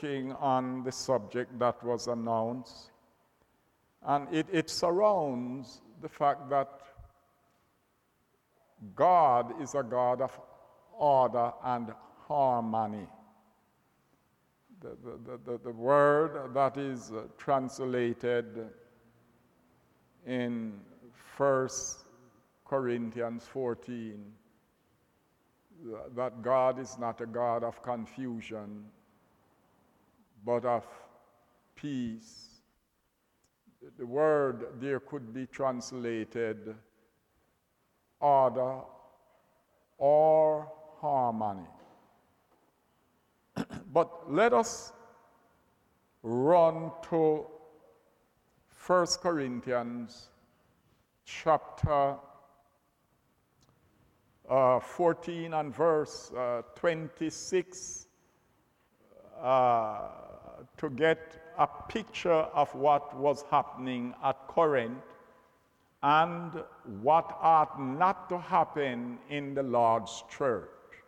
On the subject that was announced, and it surrounds the fact that God is a God of order and harmony. The word that is translated in 1 Corinthians 14, that God is not a God of confusion, but of peace. The word there could be translated order or harmony. But let us run to 1 Corinthians chapter 14 and verse 26 to get a picture of what was happening at Corinth and what ought not to happen in the Lord's church.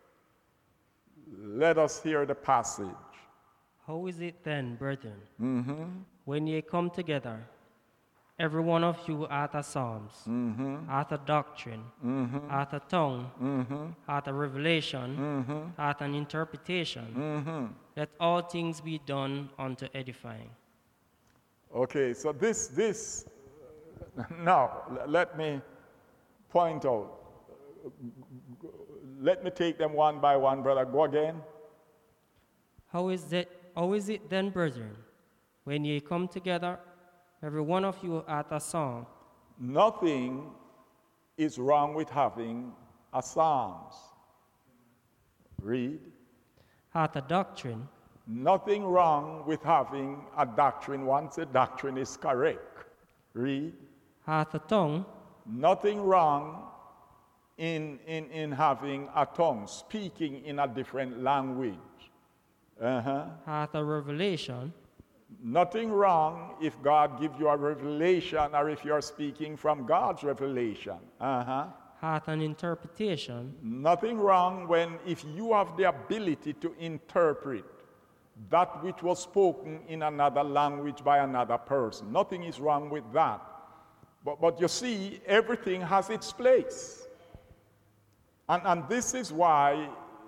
Let us hear the passage. How is it then, brethren, when ye come together, every one of you hath a psalms, hath a doctrine, hath a tongue, hath a revelation, hath an interpretation. Let all things be done unto edifying. Okay, so this now let me point out. Let me take them one by one, brother. Go again. How is it then, brethren, when ye come together, every one of you hath a psalm? Nothing is wrong with having a psalms. Read. Hath a doctrine. Nothing wrong with having a doctrine once a doctrine is correct. Read. Hath a tongue. Nothing wrong in having a tongue, speaking in a different language. Hath a revelation. Nothing wrong if God gives you a revelation or if you're speaking from God's revelation. Hath an interpretation. Nothing wrong if you have the ability to interpret that which was spoken in another language by another person. Nothing is wrong with that. But you see, everything has its place. And this is why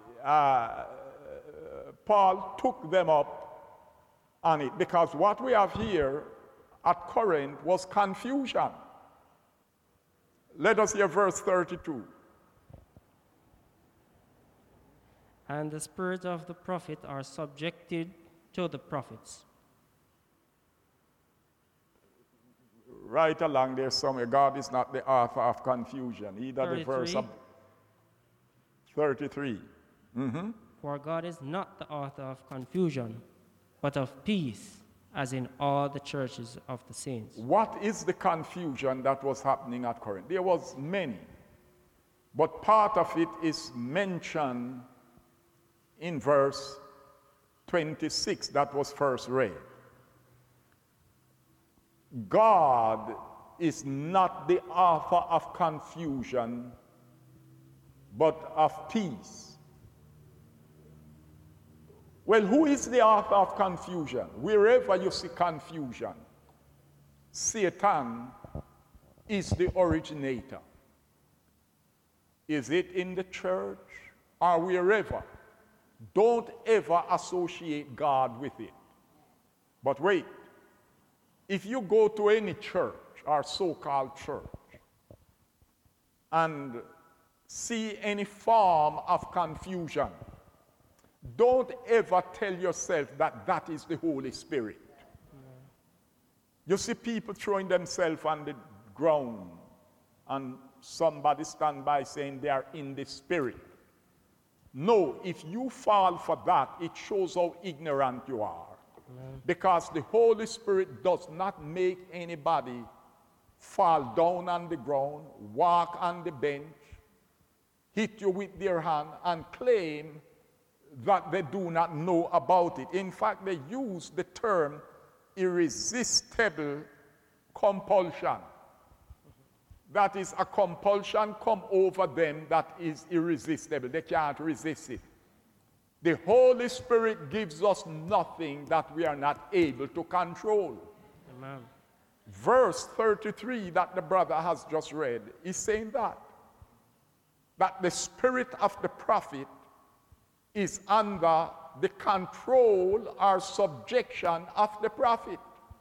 Paul took them up on it, because what we have here at Corinth was confusion. Let us hear verse 32. And the spirits of the prophet are subjected to the prophets. Right along there somewhere, God is not the author of confusion. Either 33. The verse of 33. For God is not the author of confusion, but of peace, as in all the churches of the saints. What is the confusion that was happening at Corinth? There was many, but part of it is mentioned in verse 26 that was first read. God is not the author of confusion, but of peace. Well, who is the author of confusion? Wherever you see confusion, Satan is the originator. Is it in the church or wherever? Don't ever associate God with it. But wait, if you go to any church or so-called church and see any form of confusion, don't ever tell yourself that that is the Holy Spirit. You see people throwing themselves on the ground and somebody stand by saying they are in the Spirit. No, if you fall for that, it shows how ignorant you are. Because the Holy Spirit does not make anybody fall down on the ground, walk on the bench, hit you with their hand, and claim that they do not know about it. In fact, they use the term irresistible compulsion. That is, a compulsion come over them that is irresistible. They can't resist it. The Holy Spirit gives us nothing that we are not able to control. Amen. Verse 33 that the brother has just read is saying that the spirit of the prophet is under the control or subjection of the prophet.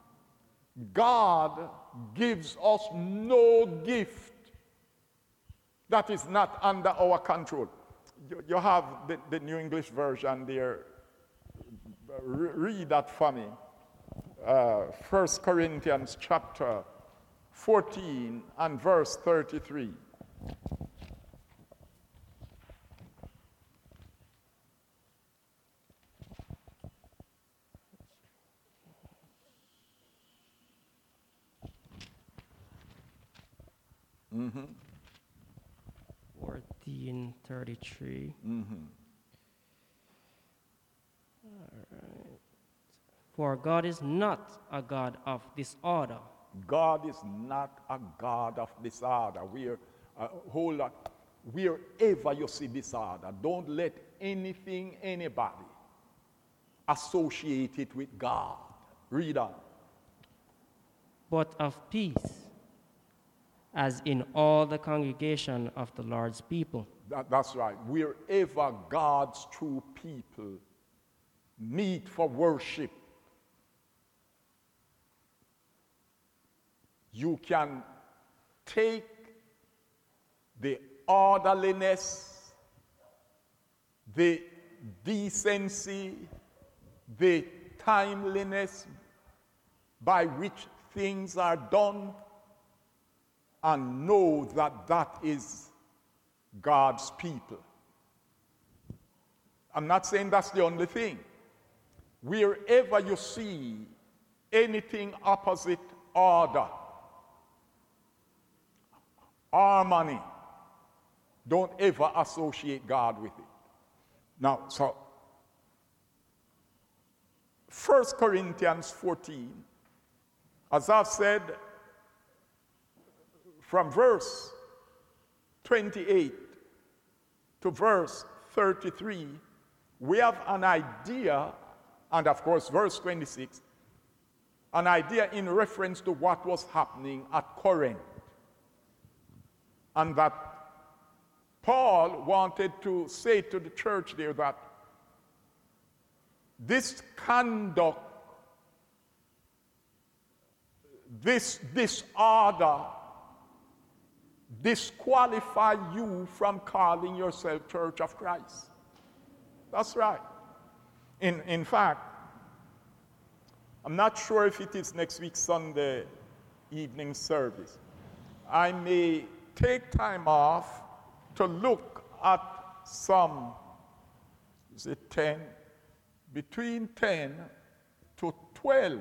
God gives us no gift that is not under our control. You have the New English Version there. Read that for me. 1 Corinthians chapter 14 and verse 33. Mm-hmm. 14:33. Mm-hmm. All right. For God is not a God of disorder. God is not a God of disorder. Hold on. Wherever you see disorder, don't let anything, anybody associate it with God. Read on. But of peace, as in all the congregation of the Lord's people. That's right. Wherever God's true people meet for worship, you can take the orderliness, the decency, the timeliness by which things are done, and know that that is God's people. I'm not saying that's the only thing. Wherever you see anything opposite order, harmony, don't ever associate God with it. Now, so 1 Corinthians 14, as I've said, from verse 28 to verse 33, we have an idea, and of course verse 26, an idea in reference to what was happening at Corinth. And that Paul wanted to say to the church there that this conduct, this disorder, disqualify you from calling yourself Church of Christ. That's right. In fact, I'm not sure if it is next week Sunday evening service. I may take time off to look at some, is it 10? Between 10 to 12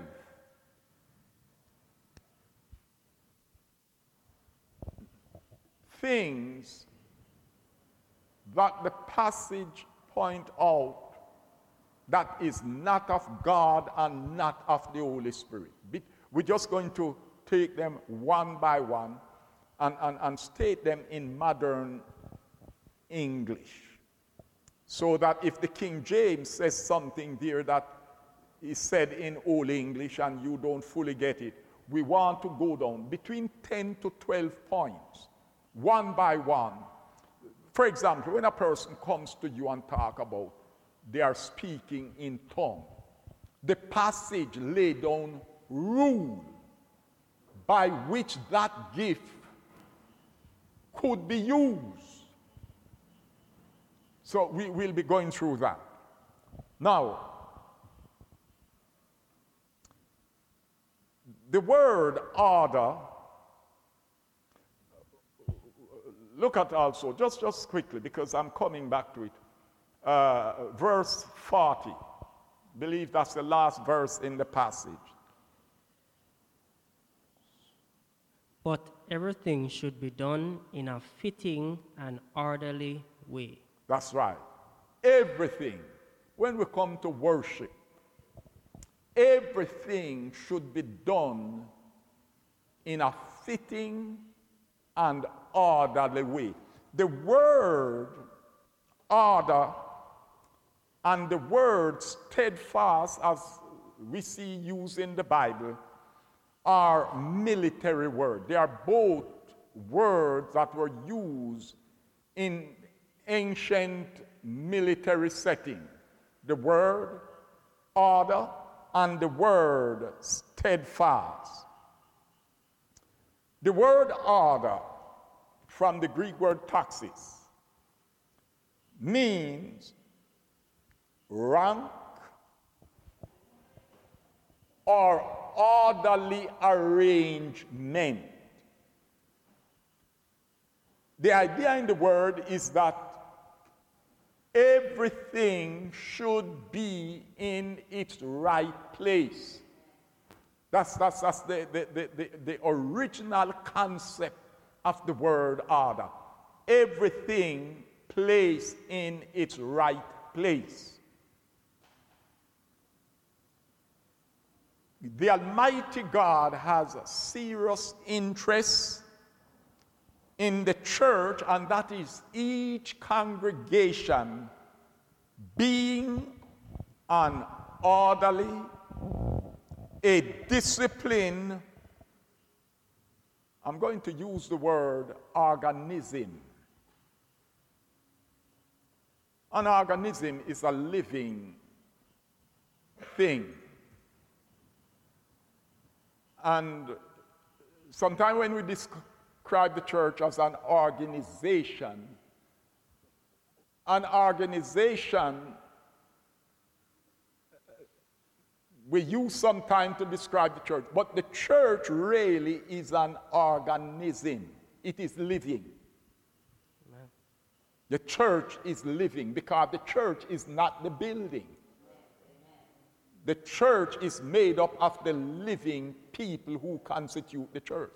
things that the passage point out that is not of God and not of the Holy Spirit. We're just going to take them one by one and state them in modern English. So that if the King James says something there that is said in Old English and you don't fully get it, we want to go down between 10 to 12 points, one by one. For example, when a person comes to you and talk about they are speaking in tongue, the passage lay down rule by which that gift could be used. So we will be going through that. Now, the word order, look at also, just quickly, because I'm coming back to it. Verse 40. I believe that's the last verse in the passage. But everything should be done in a fitting and orderly way. That's right. Everything, when we come to worship, everything should be done in a fitting and orderly way. The word order And the word steadfast, as we see used in the Bible, are military words. They are both words that were used in ancient military setting. The word order and the word steadfast. The word order, from the Greek word taxis, means rank or orderly arrangement. The idea in the word is that everything should be in its right place. That's the original concept of the word order. Everything placed in its right place. The Almighty God has a serious interest in the church, and that is each congregation being an orderly, a disciplined, I'm going to use the word organism. An organism is a living thing. And sometimes when we describe the church as an organization we use some time to describe the church, but the church really is an organism. It is living. Amen. The church is living because the church is not the building. The church is made up of the living people who constitute the church.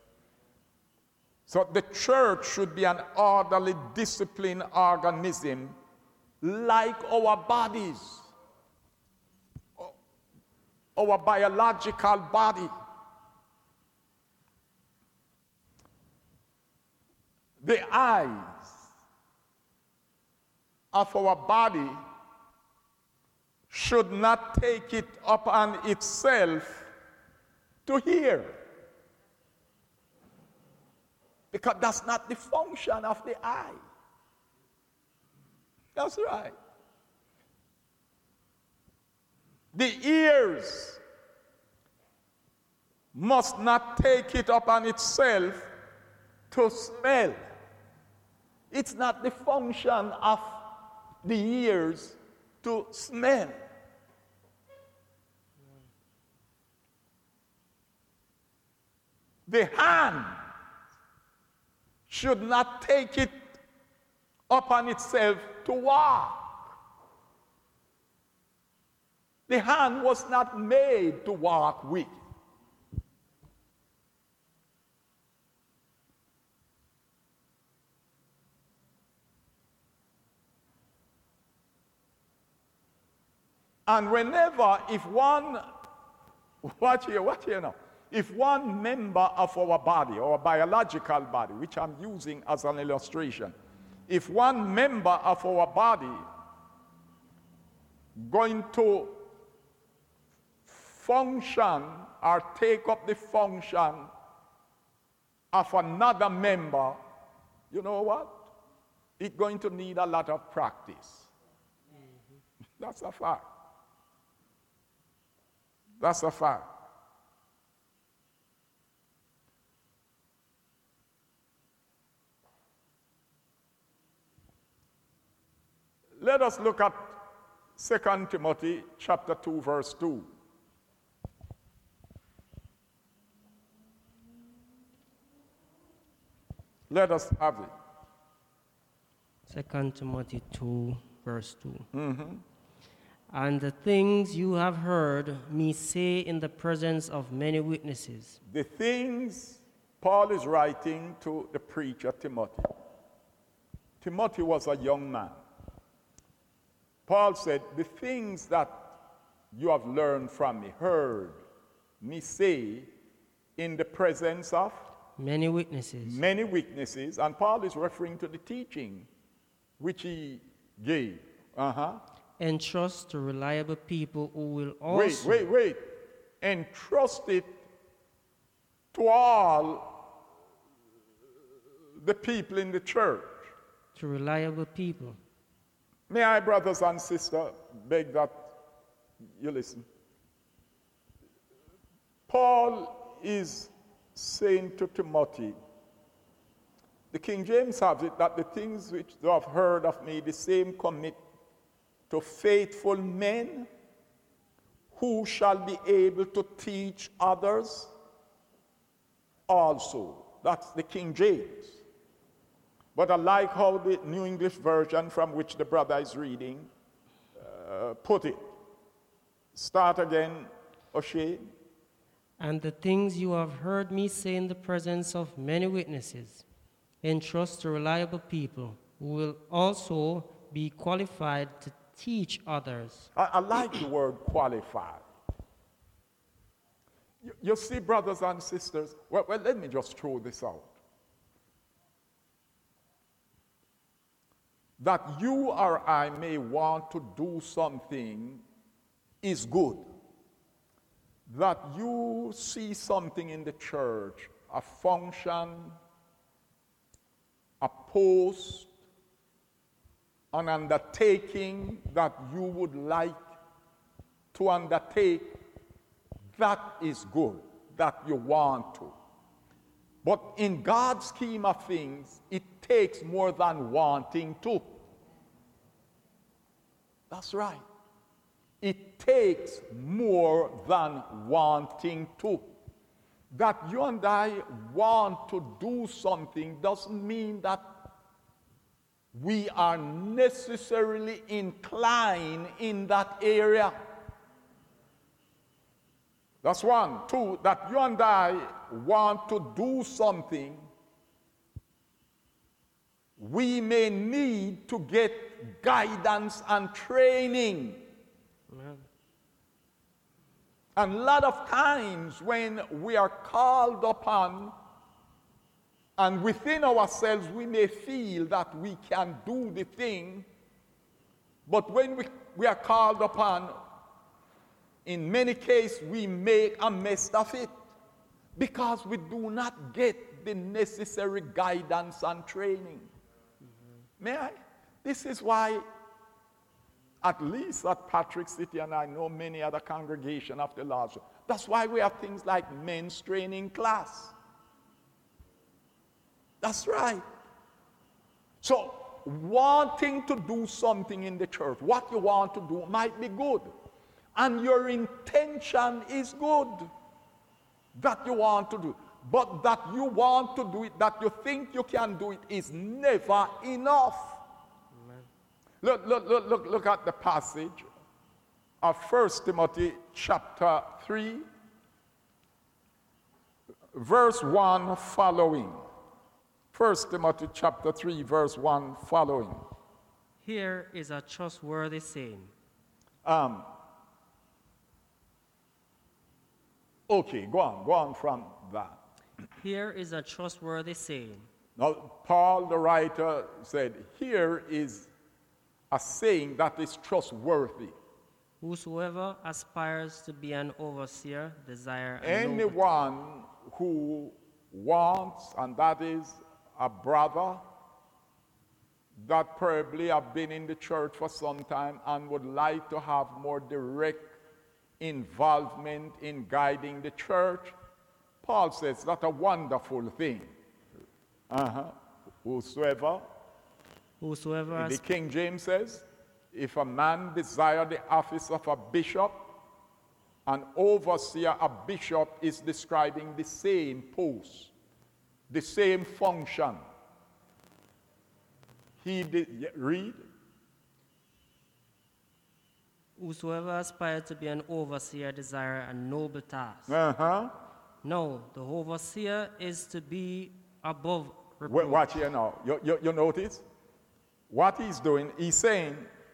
So the church should be an orderly, disciplined organism like our bodies, our biological body. The eyes of our body should not take it upon itself to hear, because that's not the function of the eye. That's right. The ears must not take it upon itself to smell. It's not the function of the ears to smell. The hand should not take it upon itself to walk. The hand was not made to walk with. And whenever, if one, watch here now, if one member of our body, our biological body, which I'm using as an illustration, if one member of our body going to function or take up the function of another member, you know what? It's going to need a lot of practice. That's a fact. That's a fact. Let us look at 2 Timothy chapter 2, verse 2. Let us have it. 2 Timothy 2, verse 2. Mm-hmm. And the things you have heard me say in the presence of many witnesses. The things Paul is writing to the preacher Timothy. Timothy was a young man. Paul said, the things that you have learned from me, heard me say in the presence of many witnesses. Many witnesses. And Paul is referring to the teaching which he gave. entrust to reliable people who will also... Wait. Entrust it to all the people in the church. To reliable people. May I, brothers and sisters, beg that you listen. Paul is saying to Timothy, the King James has it, that the things which thou have heard of me, the same commit to faithful men who shall be able to teach others also. That's the King James. But I like how the New English Version, from which the brother is reading, put it. Start again, O'Shea. And the things you have heard me say in the presence of many witnesses, entrust to reliable people who will also be qualified to teach others. I like the word qualified. You see, brothers and sisters, well, let me just throw this out. That you or I may want to do something is good. That you see something in the church, a function, a post, an undertaking that you would like to undertake, that is good, that you want to. But in God's scheme of things, it takes more than wanting to. That's right. It takes more than wanting to. That you and I want to do something doesn't mean that we are necessarily inclined in that area. That's one. Two, that you and I want to do something, we may need to get guidance and training. Amen. And a lot of times when we are called upon, and within ourselves we may feel that we can do the thing, but when we are called upon, in many cases we make a mess of it because we do not get the necessary guidance and training. May I? This is why, at least at Patrick City, and I know many other congregations of the Lord's, that's why we have things like men's training class. That's right. So, wanting to do something in the church, what you want to do might be good. And your intention is good that you want to do. But that you want to do it, that you think you can do it, is never enough. Amen. Look at the passage of 1 Timothy chapter 3, verse 1 following. 1 Timothy chapter 3, verse 1 following. Here is a trustworthy saying. Okay, go on from that. Here is a trustworthy saying. Now, Paul, the writer, said, here is a saying that is trustworthy. Whosoever aspires to be an overseer, desire a anyone who wants, and that is a brother that probably have been in the church for some time and would like to have more direct involvement in guiding the church, Paul says that's a wonderful thing. Whosoever the King James says, if a man desire the office of a bishop, an overseer, a bishop is describing the same post, the same function. Read. Whosoever aspires to be an overseer desire a noble task. No, the overseer is to be above reproach. Watch here now. You notice? What he's doing, he's saying,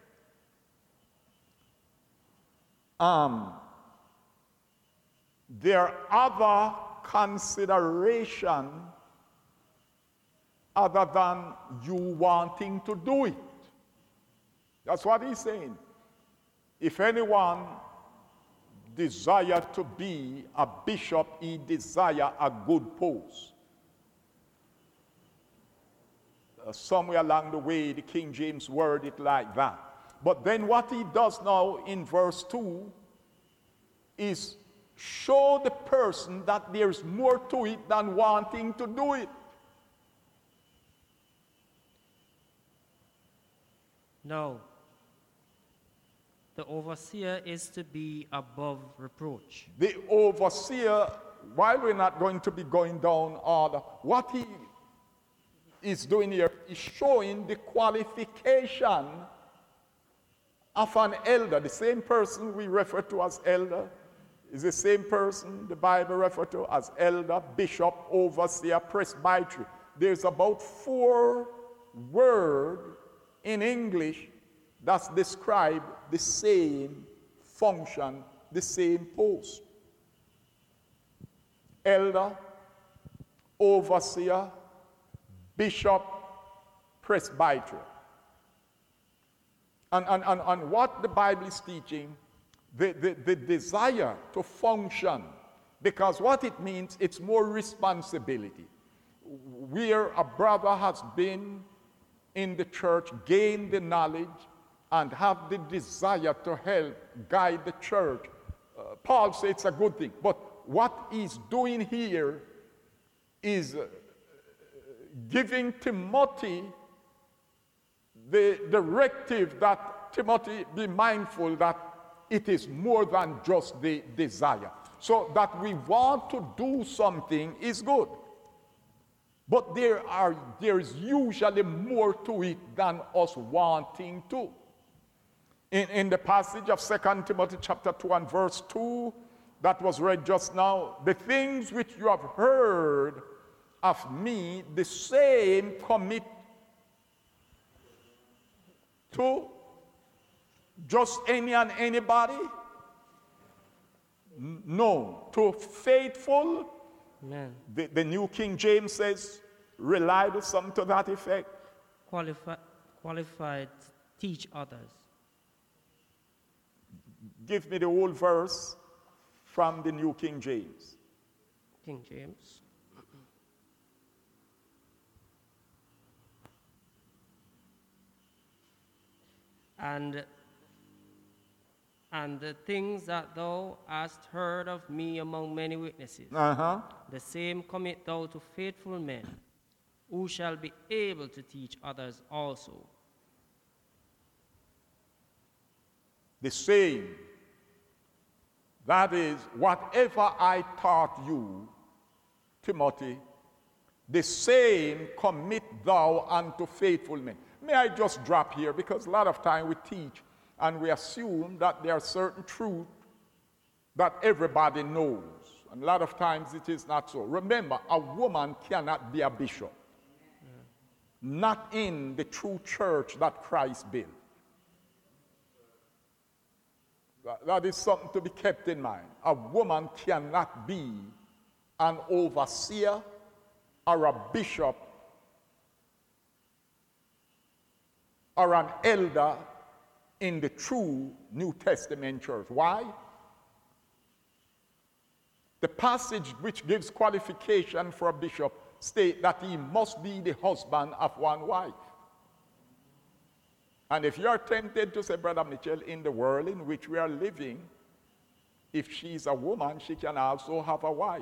there are other considerations other than you wanting to do it. That's what he's saying. If anyone desire to be a bishop, he desire a good post. Somewhere along the way, the King James word it like that. But then what he does now in verse 2 is show the person that there's more to it than wanting to do it. No. The overseer is to be above reproach. The overseer, while we're not going to be going down order, what he is doing here is showing the qualification of an elder. The same person we refer to as elder is the same person the Bible refers to as elder, bishop, overseer, presbytery. There's about 4 words in English that describe the same function, the same post. Elder, overseer, bishop, presbytery. And what the Bible is teaching, the desire to function, because what it means, it's more responsibility. Where a brother has been in the church, gain the knowledge, and have the desire to help guide the church, Paul says it's a good thing. But what he's doing here is giving Timothy the directive that Timothy be mindful that it is more than just the desire. So that we want to do something is good. But there is usually more to it than us wanting to. In the passage of 2 Timothy chapter 2 and verse 2 that was read just now, the things which you have heard of me, the same commit to just any and anybody? No, to faithful. Amen. The New King James says, reliable, something to that effect. Qualified to teach others. Give me the whole verse from the New King James. King James. And the things that thou hast heard of me among many witnesses, the same commit thou to faithful men, who shall be able to teach others also. The same. That is, whatever I taught you, Timothy, the same commit thou unto faithful men. May I just drop here, because a lot of time we teach and we assume that there are certain truths that everybody knows. And a lot of times it is not so. Remember, a woman cannot be a bishop. Not in the true church that Christ built. That is something to be kept in mind. A woman cannot be an overseer or a bishop or an elder in the true New Testament church. Why? The passage which gives qualification for a bishop states that he must be the husband of one wife. And if you're tempted to say, Brother Mitchell, in the world in which we are living, if she's a woman, she can also have a wife.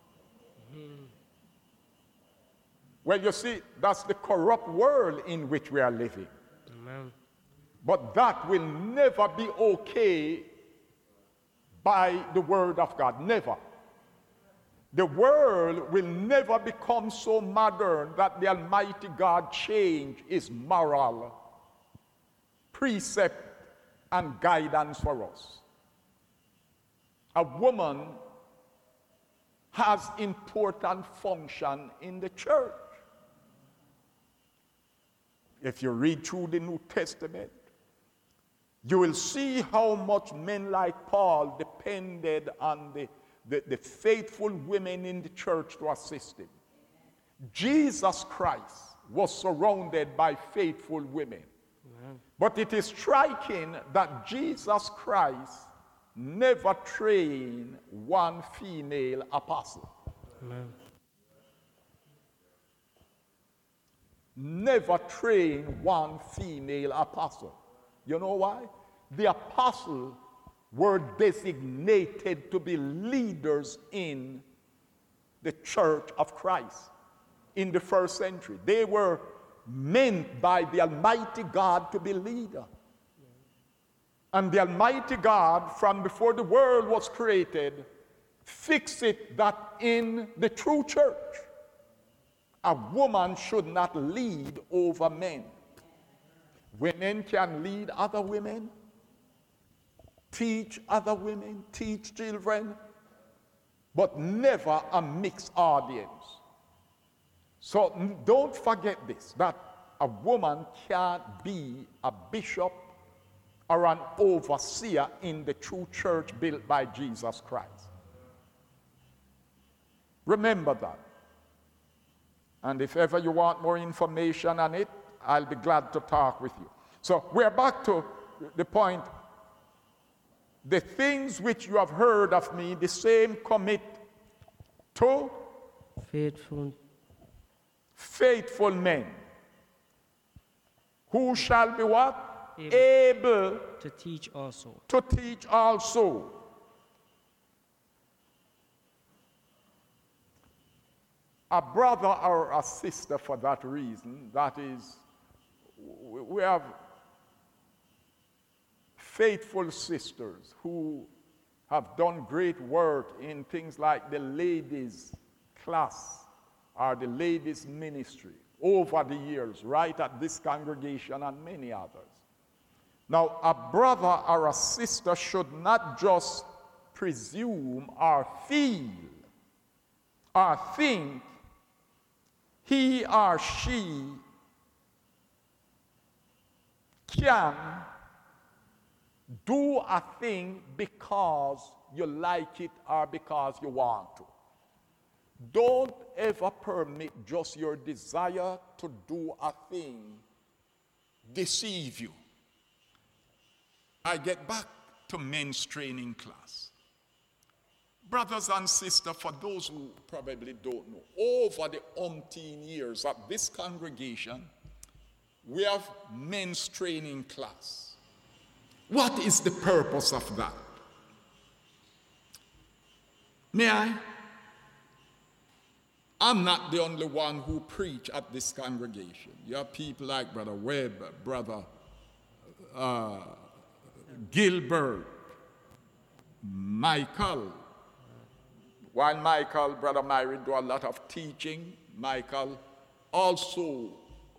Well, you see, that's the corrupt world in which we are living. Amen. But that will never be okay by the word of God. Never. The world will never become so modern that the Almighty God change his moral precept and guidance for us. A woman has important function in the church. If you read through the New Testament, you will see how much men like Paul depended on the faithful women in the church to assist him. Jesus Christ was surrounded by faithful women. But it is striking that Jesus Christ never trained one female apostle. Amen. Never trained one female apostle. You know why? The apostles were designated to be leaders in the church of Christ in the first century. They were meant by the Almighty God to be leaders. And the Almighty God, from before the world was created, fixed it that in the true church, a woman should not lead over men. Women can lead other women, teach other women, teach children, but never a mixed audience. So don't forget this, that a woman can't be a bishop or an overseer in the true church built by Jesus Christ. Remember that. And if ever you want more information on it, I'll be glad to talk with you. So we're back to the point. The things which you have heard of me, the same commit to faithful men, who shall be what? Able to teach also. To teach also. A brother or a sister for that reason, that is, we have faithful sisters who have done great work in things like the ladies' class or the ladies' ministry over the years, right at this congregation and many others. Now, a brother or a sister should not just presume or feel or think he or she can do a thing because you like it or because you want to. Don't ever permit just your desire to do a thing deceive you. I get back to men's training class. Brothers and sisters, for those who probably don't know, over the umpteen years at this congregation, we have men's training class. What is the purpose of that? May I? I'm not the only one who preach at this congregation. You have people like Brother Webb, Brother Gilbert, Michael. While Michael, Brother Myron, do a lot of teaching, Michael also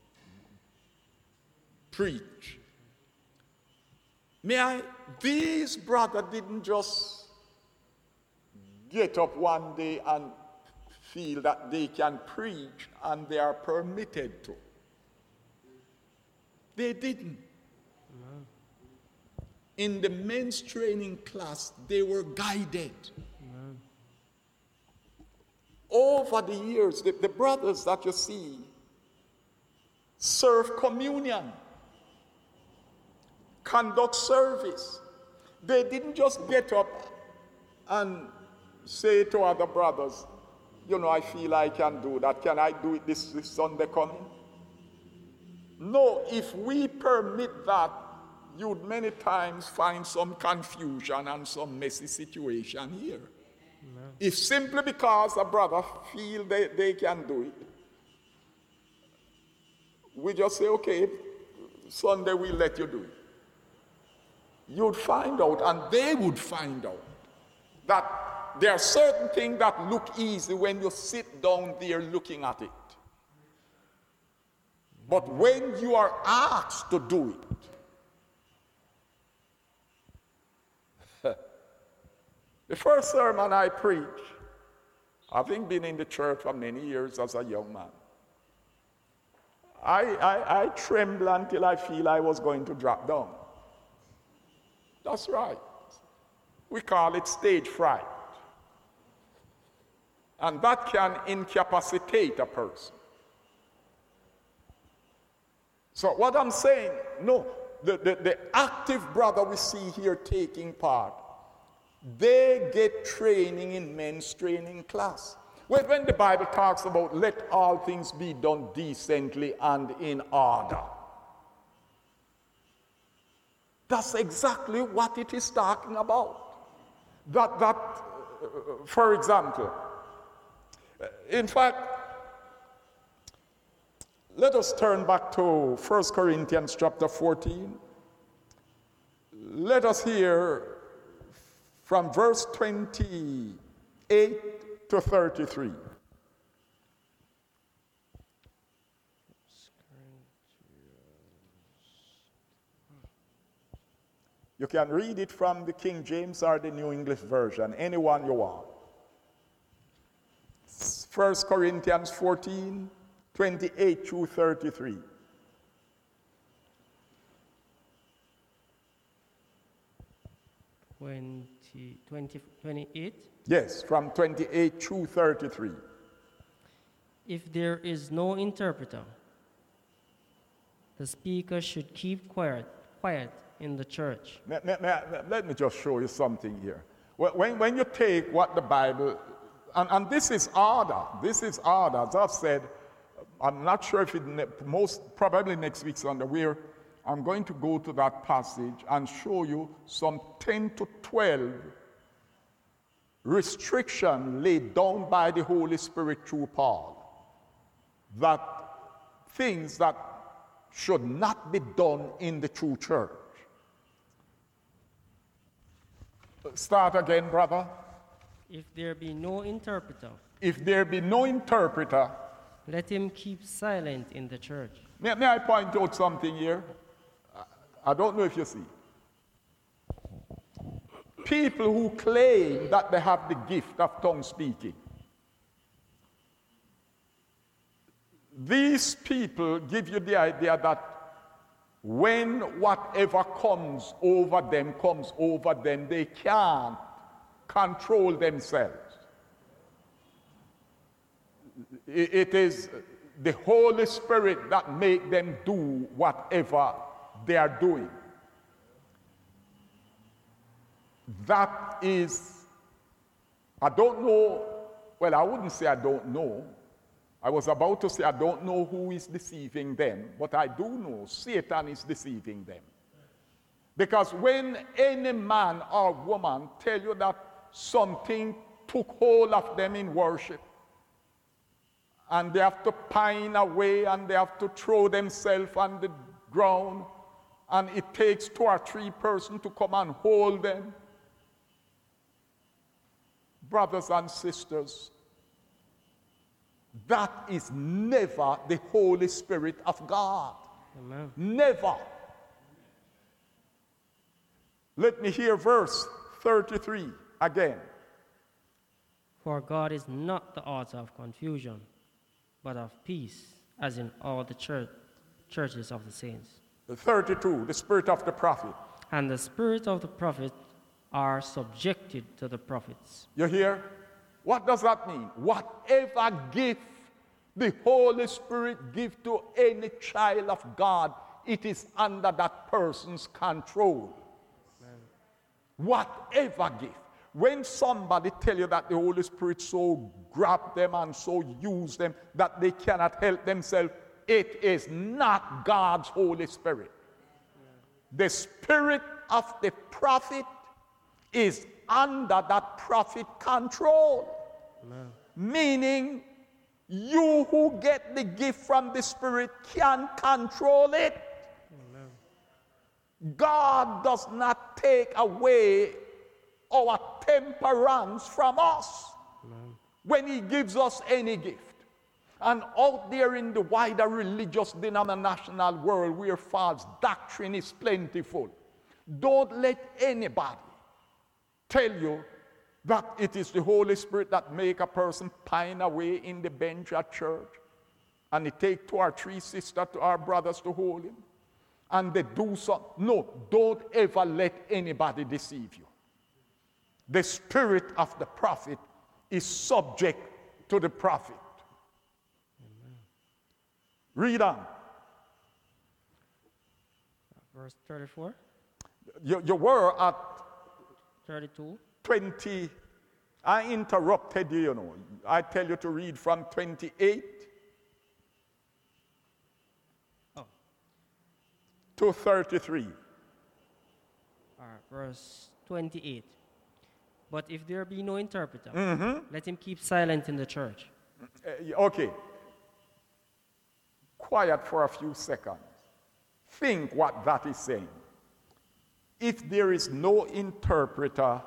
preach. May I? These brothers didn't just get up one day and feel that they can preach and they are permitted to. They didn't. No. In the men's training class, they were guided. No. Over the years, the brothers that you see serve communion, conduct service. They didn't just get up and say to other brothers, you know, I feel I can do that. Can I do it this Sunday coming? No, if we permit that, you'd many times find some confusion and some messy situation here. No. If simply because a brother feel they can do it, we just say, okay, Sunday we'll let you do it. You'd find out, and they would find out, that there are certain things that look easy when you sit down there looking at it. But when you are asked to do it, the first sermon I preached, having been in the church for many years as a young man, I trembled until I feel I was going to drop down. That's right. We call it stage fright. And that can incapacitate a person. So what I'm saying, no, the active brother we see here taking part, they get training in men's training class. When the Bible talks about let all things be done decently and in order, that's exactly what it is talking about. For example, in fact, let us turn back to 1 Corinthians chapter 14. Let us hear from verse 28 to 33. You can read it from the King James or the New English Version, anyone you want. 1 Corinthians 14, 28 through 33. 28. Yes, from 28 through 33. If there is no interpreter, the speaker should keep quiet in the church. Let me just show you something here. When you take what the Bible, and this is order, as I've said, I'm not sure if most probably next week Sunday, where I'm going to go to that passage and show you some 10 to 12 restrictions laid down by the Holy Spirit through Paul. That things that should not be done in the true church. Start again, brother. If there be no interpreter, let him keep silent in the church. May I point out something here? I don't know if you see. People who claim that they have the gift of tongue speaking, these people give you the idea that when whatever comes over them, they can't control themselves. It is the Holy Spirit that make them do whatever they are doing. That is, I don't know, well, I wouldn't say I don't know. I was about to say I don't know who is deceiving them, but I do know Satan is deceiving them. Because when any man or woman tell you that something took hold of them in worship, and they have to pine away and they have to throw themselves on the ground, and it takes 2 or 3 persons to come and hold them. Brothers and sisters, that is never the Holy Spirit of God. Amen. Never. Let me hear verse 33 again. For God is not the author of confusion, but of peace, as in all the churches of the saints. 32, the spirit of the prophet. And the spirit of the prophet are subjected to the prophets. You hear? What does that mean? Whatever gift the Holy Spirit gives to any child of God, it is under that person's control. Amen. Whatever gift. When somebody tell you that the Holy Spirit so grab them and so use them that they cannot help themselves, it is not God's Holy Spirit. The spirit of the prophet is under that prophet control. Amen. Meaning, you who get the gift from the Spirit can control it. Amen. God does not take away our temperance from us. Amen. When he gives us any gift. And out there in the wider religious denominational world where false doctrine is plentiful, don't let anybody tell you that it is the Holy Spirit that make a person pine away in the bench at church, and it take 2 or 3 sisters to our brothers to hold him, and they do something. No, don't ever let anybody deceive you. The spirit of the prophet is subject to the prophet. Amen. Read on. Verse 34. You were at 32. 20. I interrupted you, you know. I tell you to read from 28 to 33. All right, verse 28. But if there be no interpreter, let him keep silent in the church. Okay. Quiet for a few seconds. Think what that is saying. If there is no interpreter,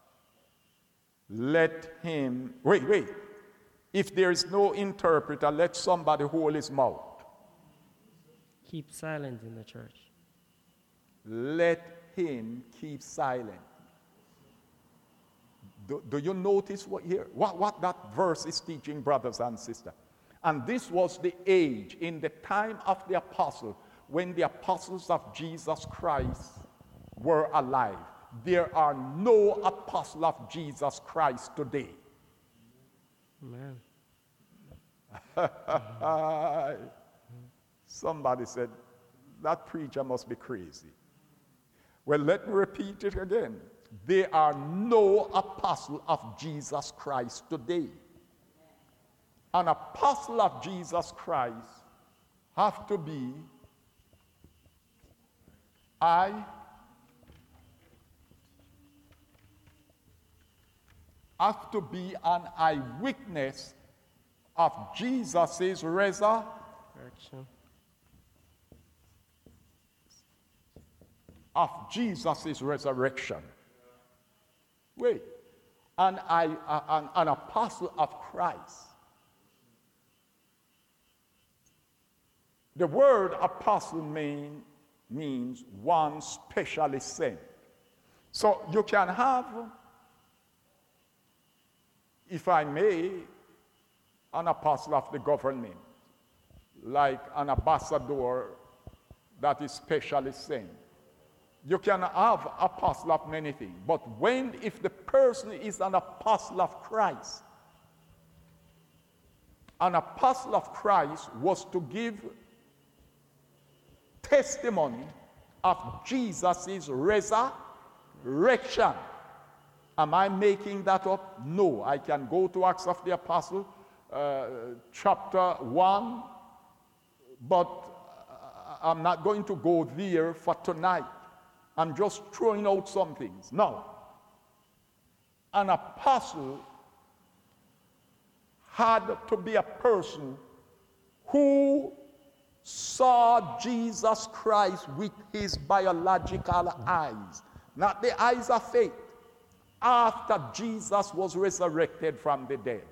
let him... Wait. If there is no interpreter, let somebody hold his mouth. Keep silent in the church. Let him keep silent. Do you notice what that verse is teaching, brothers and sisters? And this was the age in the time of the apostle, when the apostles of Jesus Christ were alive. There are no apostles of Jesus Christ today. Amen. Somebody said, that preacher must be crazy. Well, let me repeat it again. There are no apostles of Jesus Christ today. An apostle of Jesus Christ have to be an eyewitness of Jesus' resurrection. Of Jesus' resurrection. Wait, an apostle of Christ. The word apostle means one specially sent. So you can have, if I may, an apostle of the government, like an ambassador that is specially sent. You can have apostle of many things, but if the person is an apostle of Christ, an apostle of Christ was to give testimony of Jesus' resurrection. Am I making that up? No. I can go to Acts of the Apostle, chapter 1, but I'm not going to go there for tonight. I'm just throwing out some things. Now, an apostle had to be a person who saw Jesus Christ with his biological eyes, not the eyes of faith, after Jesus was resurrected from the dead.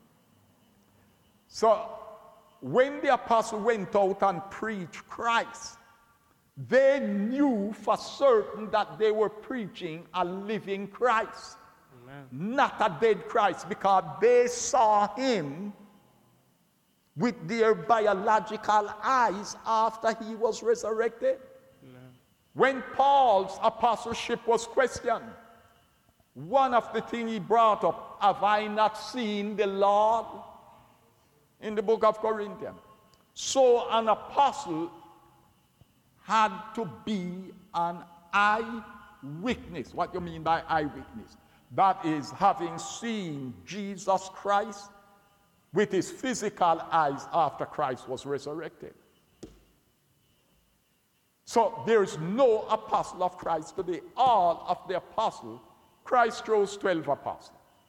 So, when the apostle went out and preached Christ, they knew for certain that they were preaching a living Christ, not a dead Christ, because they saw him with their biological eyes after he was resurrected. When Paul's apostleship was questioned, one of the things he brought up, have I not seen the Lord? In the book of Corinthians. So an apostle had to be an eyewitness. What do you mean by eyewitness? That is, having seen Jesus Christ with his physical eyes after Christ was resurrected. So there is no apostle of Christ today. All of the apostles, Christ chose 12 apostles.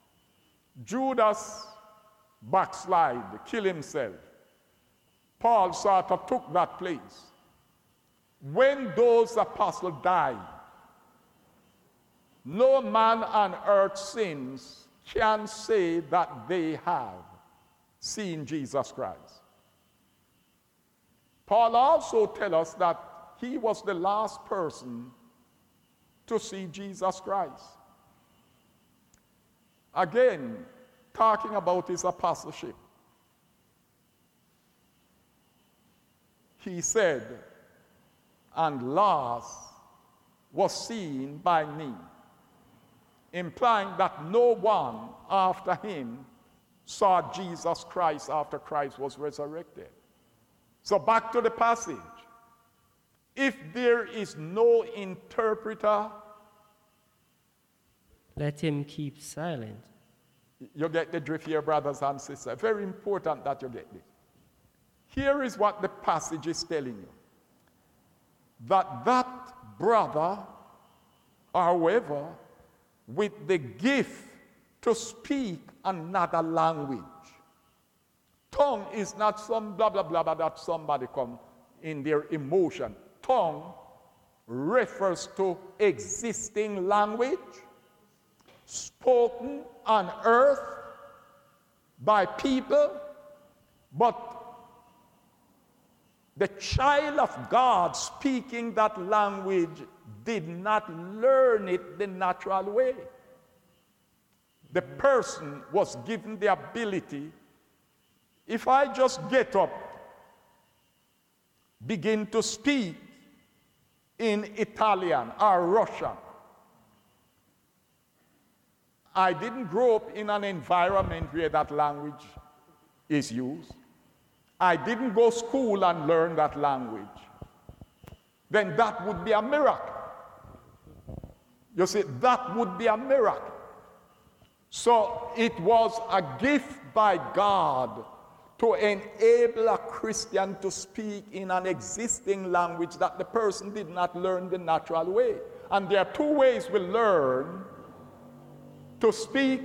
Judas backslid, killed himself. Paul sort of took that place. When those apostles died, no man on earth since can say that they have seen Jesus Christ. Paul also tells us that he was the last person to see Jesus Christ. Again, talking about his apostleship, he said, and last was seen by me, implying that no one after him saw Jesus Christ after Christ was resurrected. So back to the passage. If there is no interpreter, let him keep silent. you get the drift here, brothers and sisters. Very important that you get this. Here is what the passage is telling you. That brother, however, with the gift to speak another language. Tongue is not some blah, blah, blah, blah that somebody come in their emotion. Tongue refers to existing language spoken on earth by people, but the child of God speaking that language did not learn it the natural way. The person was given the ability. If I just get up, begin to speak in Italian or Russian, I didn't grow up in an environment where that language is used. I didn't go to school and learn that language. Then that would be a miracle. You see, that would be a miracle. So it was a gift by God to enable a Christian to speak in an existing language that the person did not learn the natural way. And there are two ways we learn to speak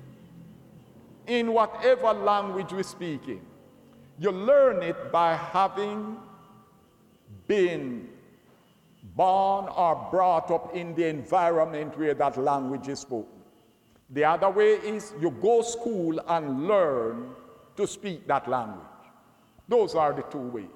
in whatever language we speak in. You learn it by having been born or brought up in the environment where that language is spoken. The other way is you go to school and learn to speak that language. Those are the two ways.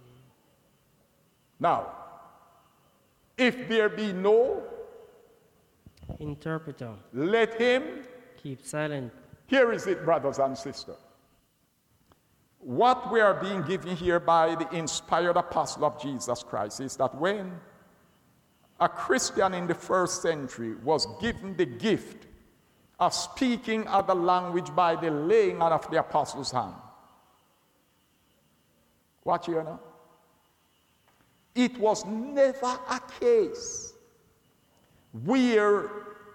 Now, if there be no interpreter, let him keep silent. Here is it, brothers and sisters. What we are being given here by the inspired apostle of Jesus Christ is that when a Christian in the first century was given the gift of speaking other language by the laying on of the apostles' hand. Watch here now. It was never a case where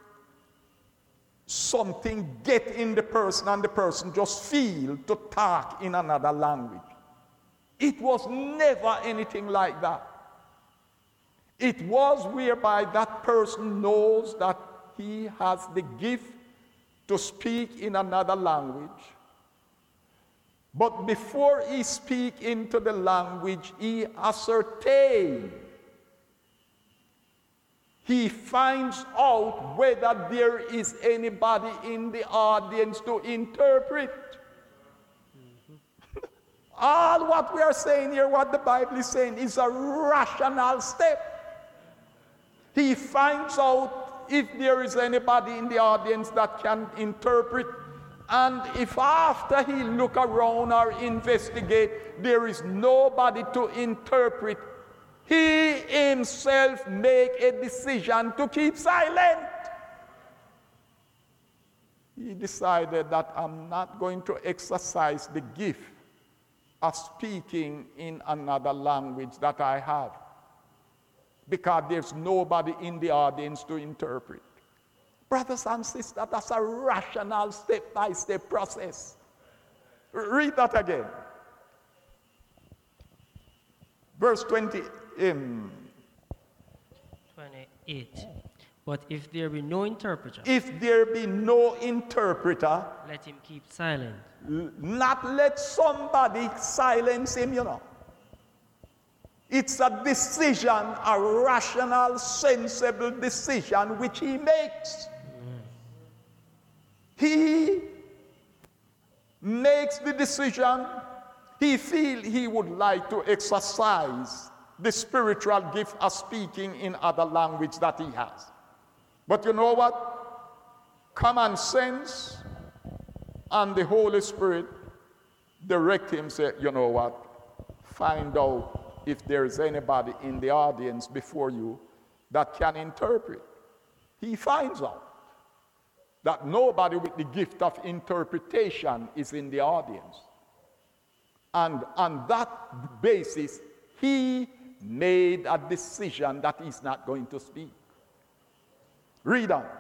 something get in the person and the person just feel to talk in another language. It was never anything like that. It was whereby that person knows that he has the gift to speak in another language. But before he speak into the language, he ascertains. He finds out whether there is anybody in the audience to interpret. All what we are saying here, what the Bible is saying, is a rational step. He finds out if there is anybody in the audience that can interpret, and if after he look around or investigate, there is nobody to interpret, he himself make a decision to keep silent. He decided that I'm not going to exercise the gift of speaking in another language that I have, because there's nobody in the audience to interpret. Brothers and sisters, that's a rational step-by-step process. Read that again. Verse 28. But if there be no interpreter, if there be no interpreter, let him keep silent. Not let somebody silence him, you know. It's a decision, a rational, sensible decision which he makes. He makes the decision. He feels he would like to exercise the spiritual gift of speaking in other language that he has. But you know what? Common sense and the Holy Spirit direct him, say, you know what? Find out if there is anybody in the audience before you that can interpret. He finds out that nobody with the gift of interpretation is in the audience. And on that basis, he made a decision that he's not going to speak. Read on.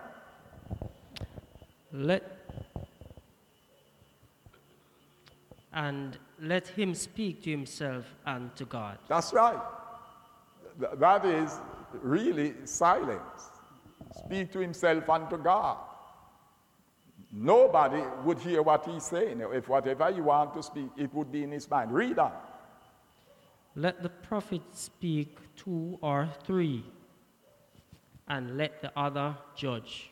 Let him speak to himself and to God. That's right. That is really silence. Speak to himself and to God. Nobody would hear what he's saying. If whatever you want to speak, it would be in his mind. Read on. Let the prophet speak 2 or 3, and let the other judge.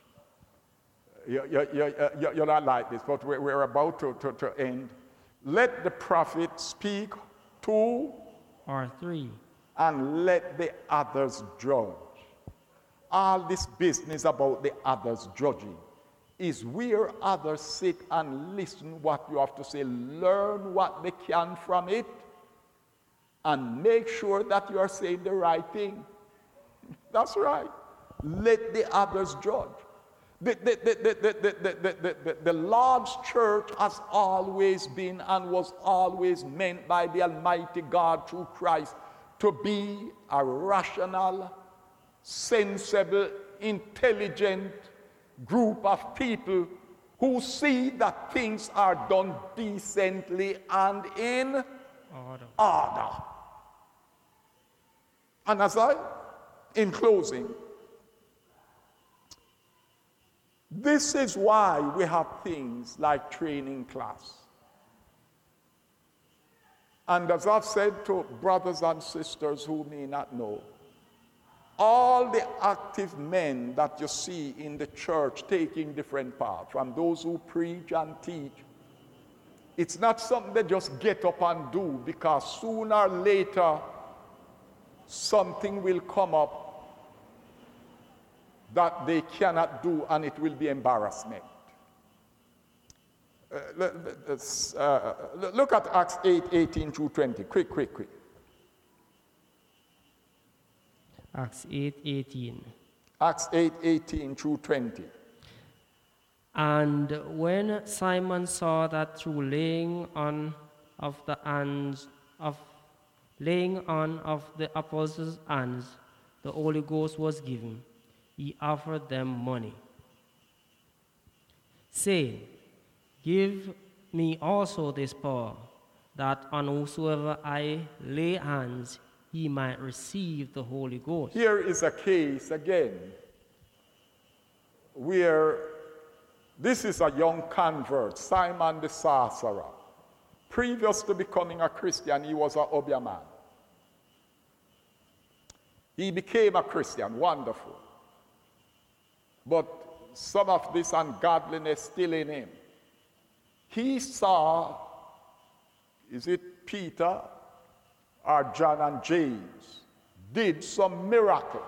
You're not like this, but we're about to end. Let the prophet speak 2 or 3, and let the others judge. All this business about the others judging is where others sit and listen what you have to say, learn what they can from it, and make sure that you are saying the right thing. That's right. Let the others judge. The Lord's church has always been and was always meant by the Almighty God through Christ to be a rational, sensible, intelligent group of people who see that things are done decently and in order. And in closing, this is why we have things like training class. And as I've said to brothers and sisters who may not know, all the active men that you see in the church taking different parts, from those who preach and teach, it's not something they just get up and do, because sooner or later something will come up that they cannot do, and it will be embarrassment. Look at Acts 8:18 through 20. Quick. Acts 8:18. Acts 8:18 through 20. And when Simon saw that through laying on of the apostles' hands, the Holy Ghost was given, he offered them money, saying, Give me also this power, that on whosoever I lay hands, he might receive the Holy Ghost. Here is a case again where this is a young convert, Simon the sorcerer. Previous to becoming a Christian, he was an Obeah man. He became a Christian, wonderful. But some of this ungodliness still in him. He saw, is it Peter or John and James, did some miracle.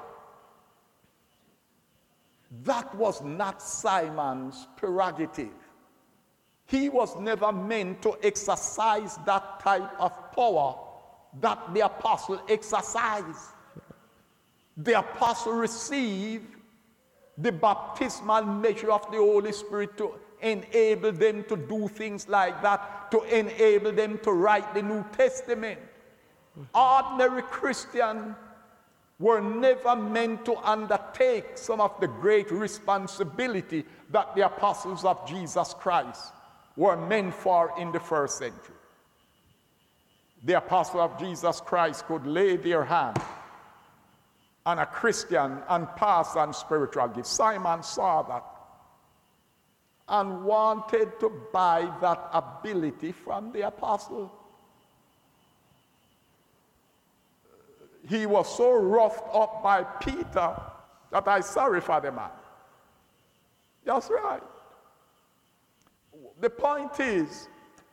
That was not Simon's prerogative. He was never meant to exercise that type of power that the apostle exercised. The apostle received the baptismal measure of the Holy Spirit to enable them to do things like that, to enable them to write the New Testament. Ordinary Christians were never meant to undertake some of the great responsibility that the apostles of Jesus Christ were meant for in the first century. The apostles of Jesus Christ could lay their hand on a Christian and pass on spiritual gifts. Simon saw that and wanted to buy that ability from the apostle. He was so roughed up by Peter that I'm sorry for the man. That's right. The point is,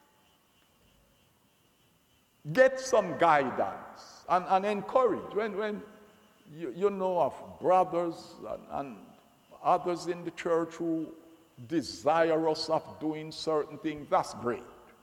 get some guidance and encourage. When you know of brothers and others in the church who desirous of doing certain things, that's great.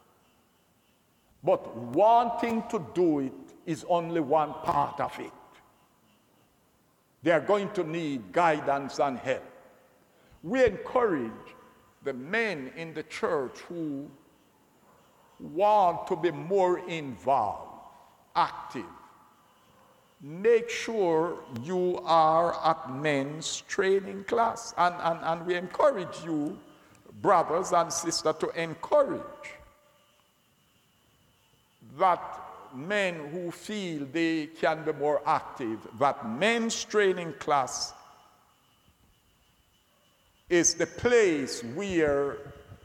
But wanting to do it is only one part of it. They are going to need guidance and help. We encourage the men in the church who want to be more involved, active. make sure you are at men's training class. And we encourage you, brothers and sisters, to encourage that men who feel they can be more active, that men's training class is the place where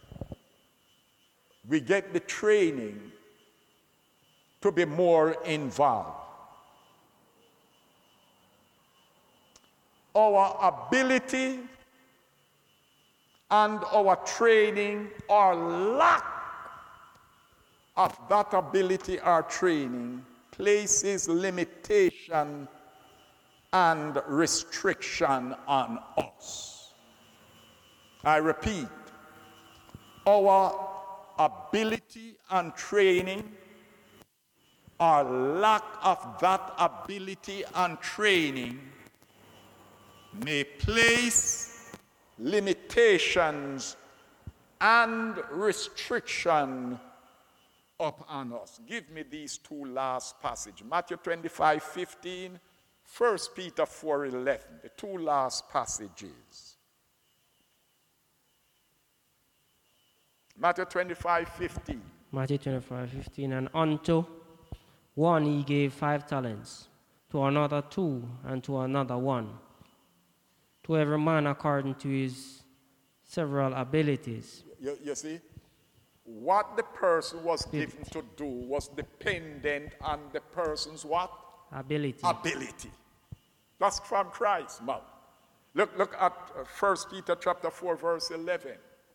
we get the training to be more involved. Our ability and our training, or lack of that ability or training, places limitation and restriction on us. I repeat, our ability and training, or lack of that ability and training, may place limitations and restriction upon us. Give me these two last passages. Matthew 25:15, 1 Peter 4:11, the two last passages. Matthew 25:15. Matthew 25:15, and unto one he gave 5 talents, to another 2, and to another 1. To every man according to his several abilities. You see, what the person was given to do was dependent on the person's what? Ability. Ability. That's from Christ's mouth. Look at 1 Peter chapter 4, verse 11.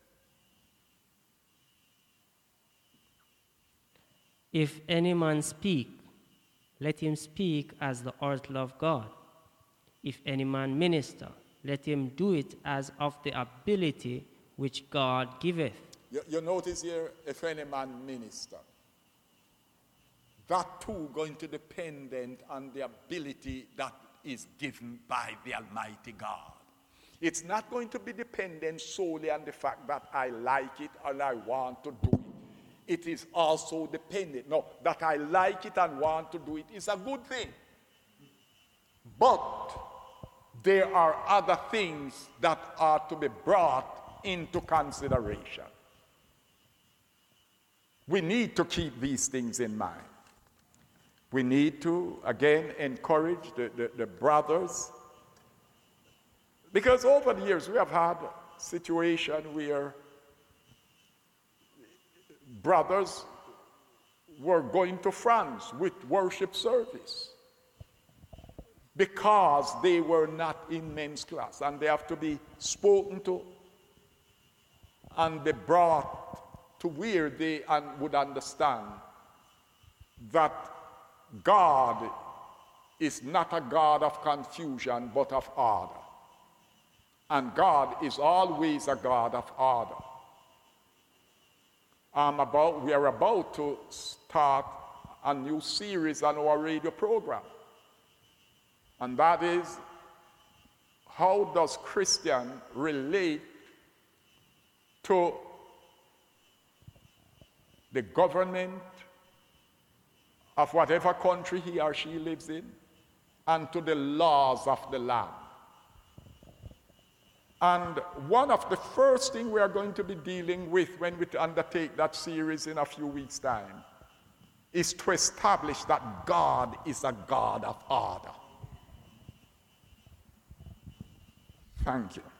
If any man speak, let him speak as the oracle of God. If any man minister, let him do it as of the ability which God giveth. You notice here, if any man minister, that too going to dependent on the ability that is given by the Almighty God. It's not going to be dependent solely on the fact that I like it and I want to do it. It is also dependent. No, that I like it and want to do it is a good thing. But there are other things that are to be brought into consideration. We need to keep these things in mind. We need to, again, encourage the brothers. Because over the years, we have had a situation where brothers were going to France with worship service because they were not in men's class, and they have to be spoken to and be brought to where they would understand that God is not a God of confusion but of order, and God is always a God of order. We are about to start a new series on our radio program. And that is, how does Christian relate to the government of whatever country he or she lives in, and to the laws of the land? And one of the first things we are going to be dealing with when we undertake that series in a few weeks' time is to establish that God is a God of order. Thank you.